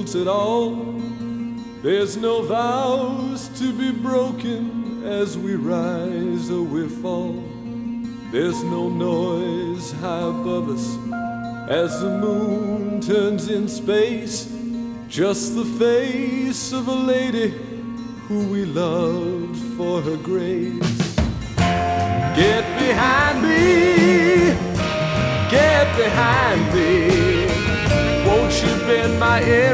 holds it all. There's no vows to be broken as we rise or we fall. There's no noise high above us as the moon turns in space. Just the face of a lady who we loved for her grace. Get behind me, get behind me. Won't you bend my ear?